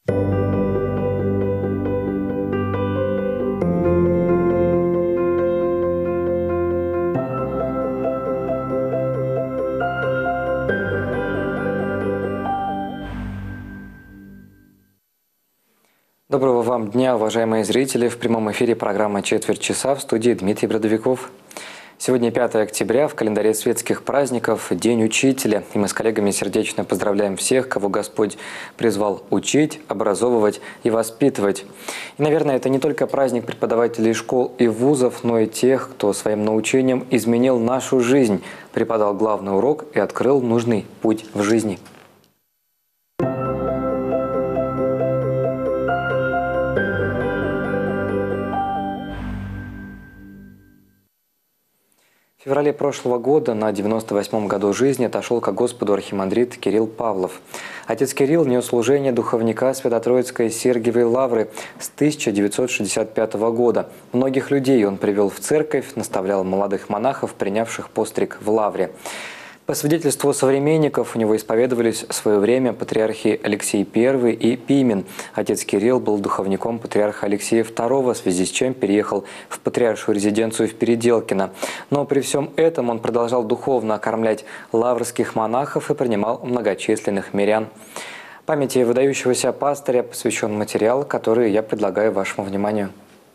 Доброго вам дня, уважаемые зрители! В прямом эфире программа «Четверть часа», в студии Дмитрий Бродовиков. Сегодня 5 октября, в календаре светских праздников, День учителя. И мы с коллегами сердечно поздравляем всех, кого Господь призвал учить, образовывать и воспитывать. И, наверное, это не только праздник преподавателей школ и вузов, но и тех, кто своим научением изменил нашу жизнь, преподал главный урок и открыл нужный путь в жизни. В феврале прошлого года, на 98-м году жизни, отошел ко Господу архимандрит Кирилл Павлов. Отец Кирилл нес служение духовника Свято-Троицкой Сергиевой лавры с 1965 года. Многих людей он привел в церковь, наставлял молодых монахов, принявших постриг в лавре. По свидетельству современников, у него исповедовались в свое время патриархи Алексей I и Пимен. Отец Кирилл был духовником патриарха Алексея II, в связи с чем переехал в патриаршую резиденцию в Переделкино. Но при всем этом он продолжал духовно окормлять лаврских монахов и принимал многочисленных мирян. Памяти выдающегося пастыря посвящен материал, который я предлагаю вашему вниманию.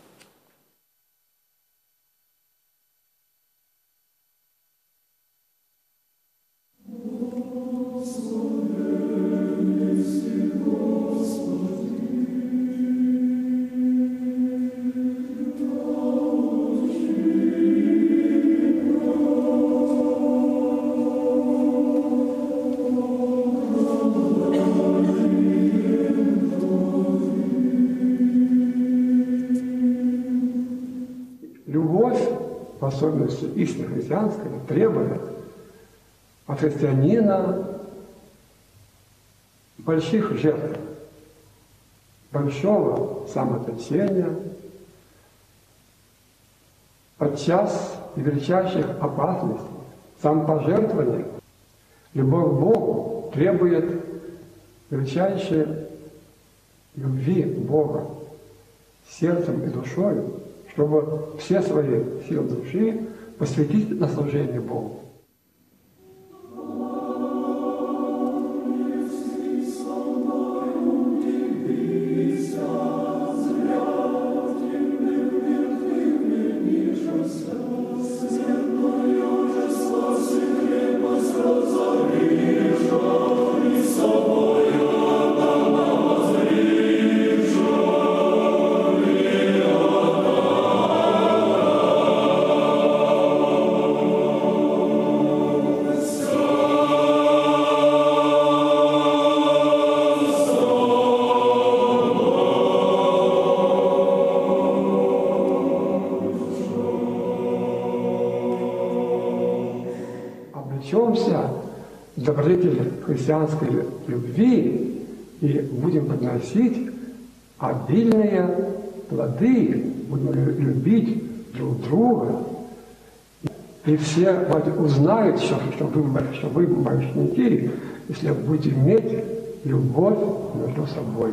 В особенности истинно христианская, требует от христианина больших жертв, большого самоотречения, подчас и величайших опасностей, самопожертвования. Любовь к Богу требует величайшей любви к Богу сердцем и душой, чтобы все свои силы души посвятить на служение Богу. В добродетели христианской любви и будем подносить обильные плоды, будем любить друг друга. И все узнают, что вы большевики, если будете иметь любовь между собой.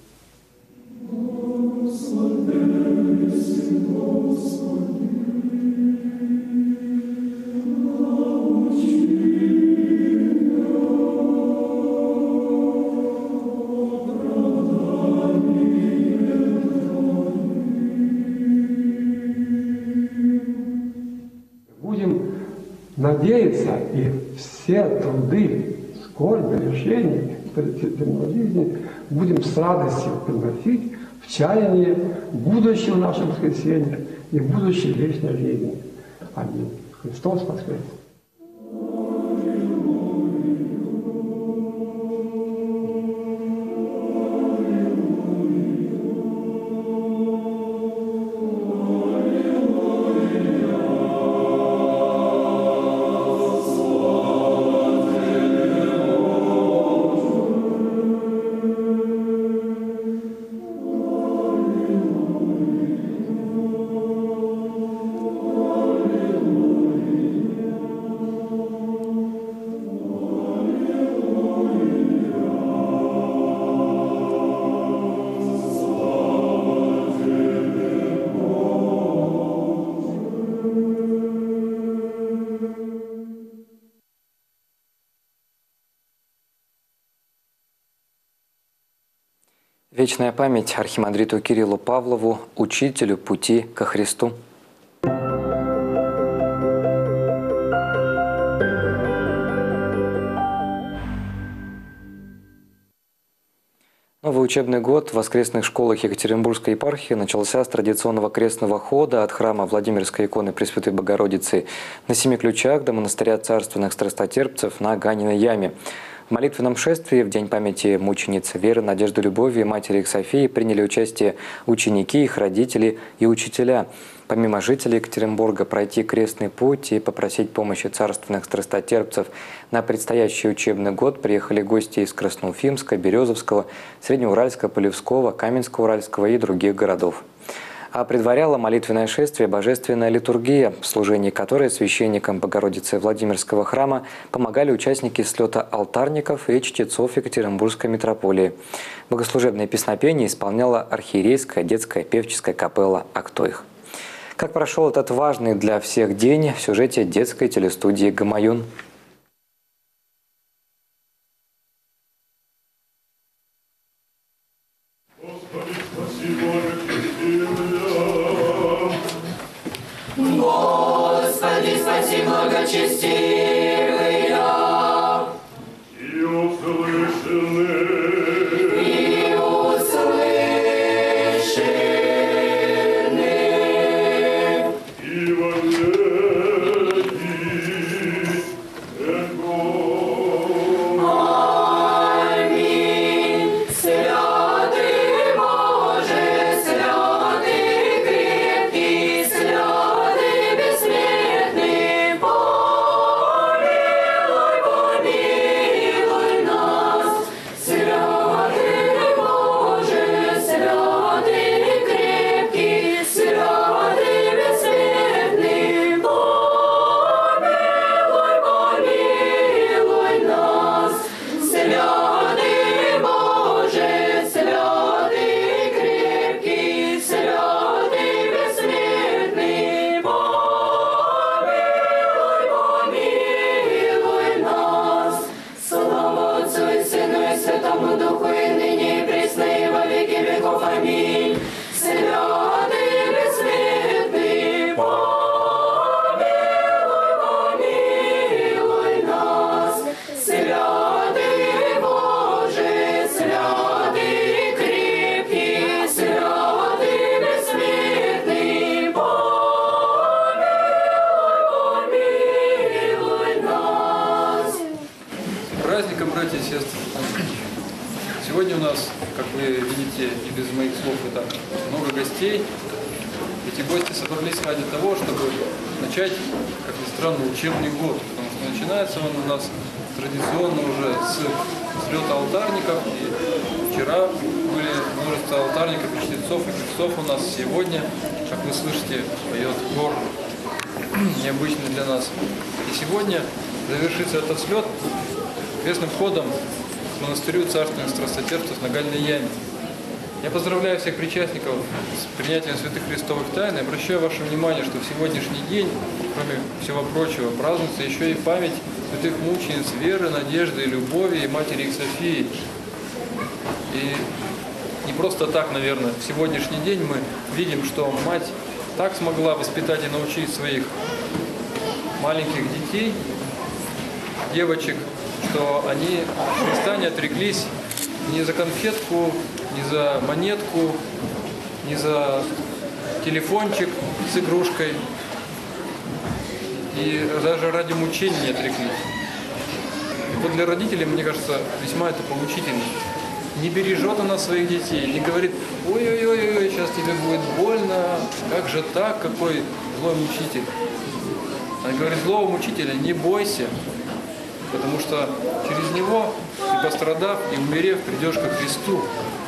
Надеяться и все труды, скорби, лишения земной жизни будем с радостью приносить в чаяние будущего нашего воскресения и будущей вечной жизни. Аминь. Христос воскрес! Вечная память архимандриту Кириллу Павлову, учителю пути ко Христу. Новый учебный год в воскресных школах Екатеринбургской епархии начался с традиционного крестного хода от храма Владимирской иконы Пресвятой Богородицы на Семи Ключах до монастыря царственных страстотерпцев на Ганиной яме. В молитвенном шествии в День памяти мученицы Веры, Надежды, Любови и матери их Софии приняли участие ученики, их родители и учителя. Помимо жителей Екатеринбурга пройти крестный путь и попросить помощи царственных страстотерпцев на предстоящий учебный год приехали гости из Красноуфимска, Березовского, Среднеуральска, Полевского, Каменско-Уральского и других городов. А предваряла молитвенное шествие божественная литургия, в служении которой священникам Богородицы Владимирского храма помогали участники слета алтарников и чтецов Екатеринбургской митрополии. Богослужебное песнопение исполняла архиерейская детская певческая капелла «Актоих». Как прошел этот важный для всех день в сюжете детской телестудии «Гамаюн». Господи, спаси благочестивые, и услышаны, и услышаны, и вознесись Его. аминь. Святый Боже, святый крепкий, святый бессмертный, помилуй, помилуй нас. Святый Боже, святый крепкий, святый бессмертный, помилуй, помилуй нас. Святый Боже, святый крепкий, святый бессмертный, помилуй, помилуй нас. Слава Отцу и Сыну и Святому Духу, и ныне и присно и во веки веков. Аминь. Святый бессмертный, помилуй, помилуй нас. Святый Боже, святый крепкий, святый бессмертный, помилуй, помилуй нас. С праздником, братья и сестры! Сегодня у нас, как вы видите, и без моих слов, и так много гостей. Эти гости собрались ради того, чтобы начать, как ни странно, учебный год. Потому что начинается он у нас традиционно уже с слета алтарников. И вчера были множество алтарников и чтецов, и певцов у нас. Сегодня, как вы слышите, поет хор, необычный для нас. И сегодня завершится этот слет крестным ходом к монастырю царственных страстотерпцев на Ганиной яме. Я поздравляю всех причастников с принятием святых христовых тайн и обращаю ваше внимание, что в сегодняшний день, кроме всего прочего, празднуется еще и память святых мучениц Веры, Надежды, Любови и матери их Софии. И не просто так, наверное, в сегодняшний день мы видим, что мать так смогла воспитать и научить своих маленьких детей, девочек, что они от Христа не отреклись ни за конфетку, ни за монетку, ни за телефончик с игрушкой. И даже ради мучений не отреклись. И вот для родителей, мне кажется, весьма это поучительно. Не бережет она своих детей, не говорит: ой-ой-ой, сейчас тебе будет больно, как же так, какой злой мучитель. Она говорит: злого мучителя не бойся, потому что через него ты, пострадав и умерев, придешь ко Христу.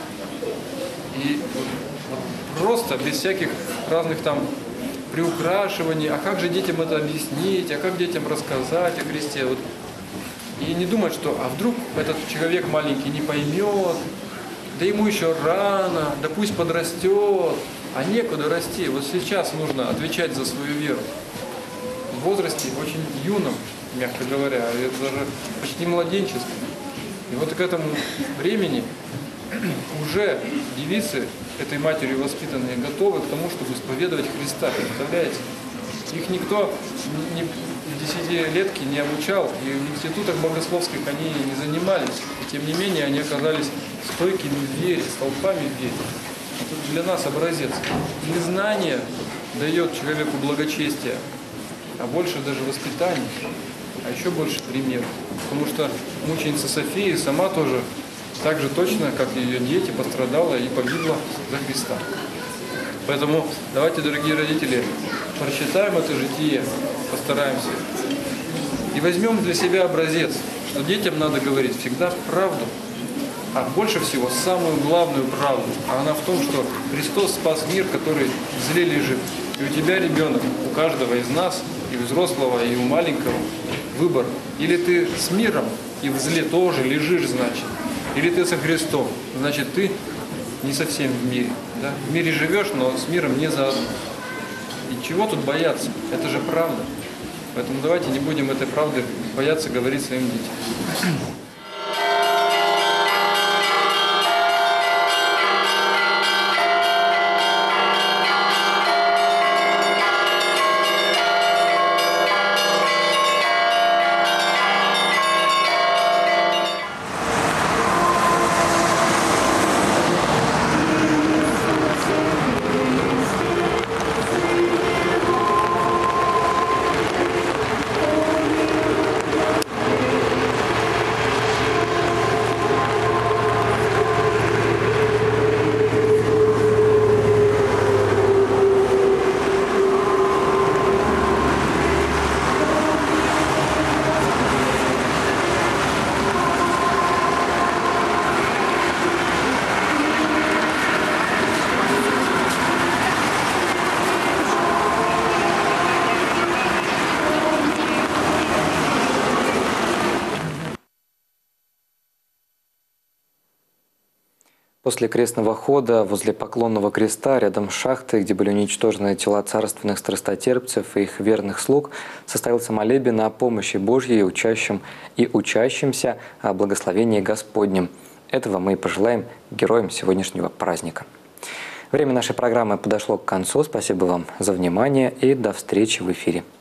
И вот просто, без всяких разных там приукрашиваний, а как же детям это объяснить, а как детям рассказать о Христе. Вот. И не думать, что а вдруг этот человек маленький не поймет, да ему еще рано, да пусть подрастет, а некуда расти. Вот сейчас нужно отвечать за свою веру. В возрасте очень юном, мягко говоря, это даже почти младенческом. И вот к этому времени уже девицы, этой матерью воспитанные, готовы к тому, чтобы исповедовать Христа. Представляете? Их никто в десятилетке не обучал, и в институтах богословских они не занимались. И тем не менее они оказались стойкими в вере, столпами в вере. Это для нас образец. Не знание дает человеку благочестие, а больше даже воспитание, а еще больше пример. Потому что мученица София сама тоже так же точно, как и ее дети, пострадала и погибла за Христа. Поэтому давайте, дорогие родители, прочитаем это житие, постараемся. И возьмем для себя образец, что детям надо говорить всегда правду, а больше всего самую главную правду. А она в том, что Христос спас мир, который в зле лежит. И у тебя, ребенок, у каждого из нас, и у взрослого, и у маленького, выбор. Или ты с миром, и в зле тоже лежишь, значит. Или ты со Христом, значит, ты не совсем в мире. Да? В мире живешь, но с миром не заодно. И чего тут бояться? Это же правда. Поэтому давайте не будем этой правды бояться говорить своим детям. После крестного хода возле Поклонного креста, рядом с шахтой, где были уничтожены тела царственных страстотерпцев и их верных слуг, состоялся молебен о помощи Божьей учащимся о благословении Господнем. Этого мы и пожелаем героям сегодняшнего праздника. Время нашей программы подошло к концу. Спасибо вам за внимание и до встречи в эфире.